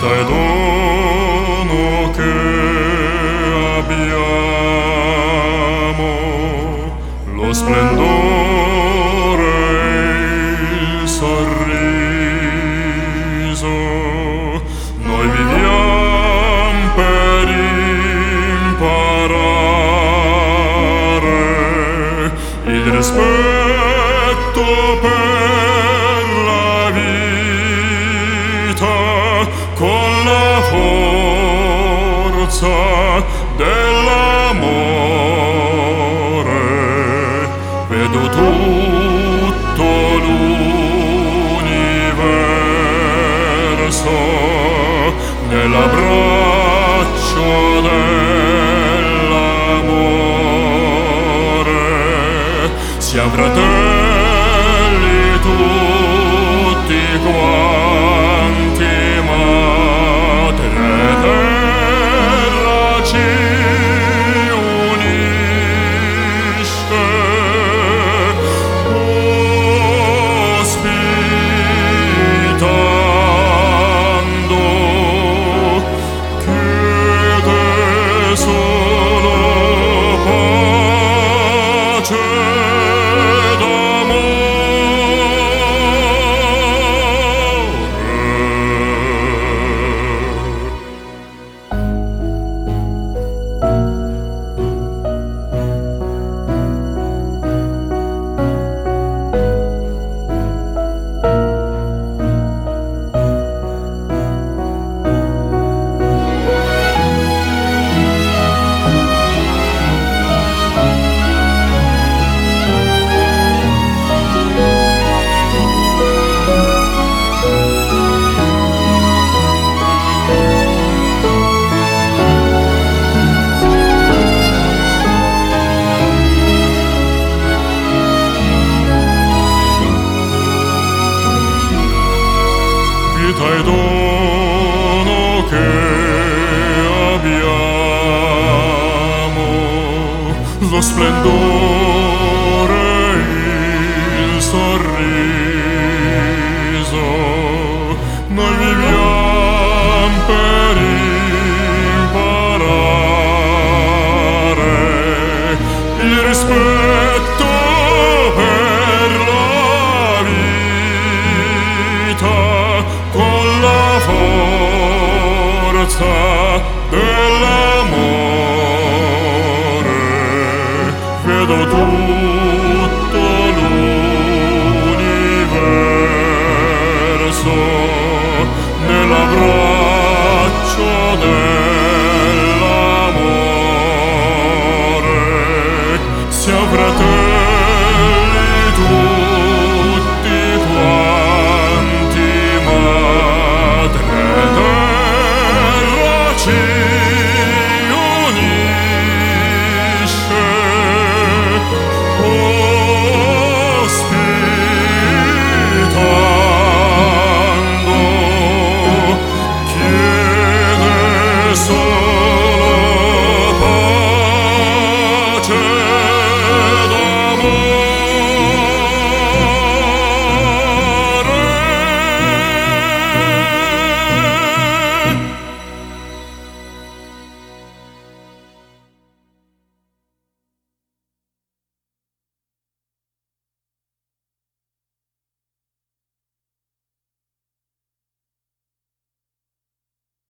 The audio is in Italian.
vita e dono che abbiamo, lo splendore e il sorriso. Noi viviamo per imparare il rispetto per la vita con la forza dell'amore. Vedo tutto l'universo nell'abbraccio dell'amore. Siamo fratelli tutti quanti, madre terra ci unisce, ospitando, chiede solo pace d'amore. Vita e dono che abbiamo, lo splendore e il sorriso. Noi viviamo per imparare il rispetto per la vita con la forza dell'amore. Vedo tutto l'universo nella